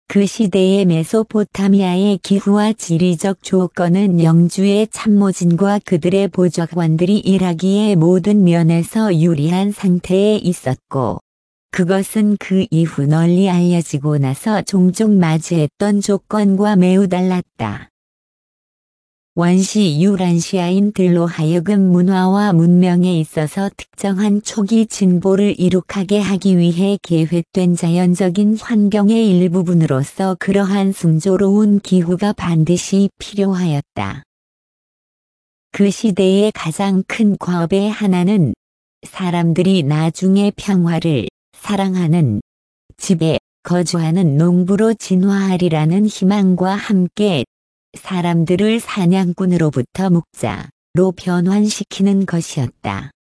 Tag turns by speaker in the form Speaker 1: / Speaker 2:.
Speaker 1: 그 시대의 메소포타미아의 기후와 지리적 조건은 영주의 참모진과 그들의 보좌관들이 일하기에 모든 면에서 유리한 상태에 있었고, 그것은 그 이후 널리 알려지고 나서 종종 맞이했던 조건과 매우 달랐다. 원시 유란시아인들로 하여금 문화와 문명에 있어서 특정한 초기 진보를 이룩하게 하기 위해 계획된 자연적인 환경의 일부분으로서 그러한 순조로운 기후가 반드시 필요하였다. 그 시대의 가장 큰 과업의 하나는 사람들이 나중에 평화를 사랑하는 집에 거주하는 농부로 진화하리라는 희망과 함께 사람들을 사냥꾼으로부터 목자로 변환시키는 것이었다.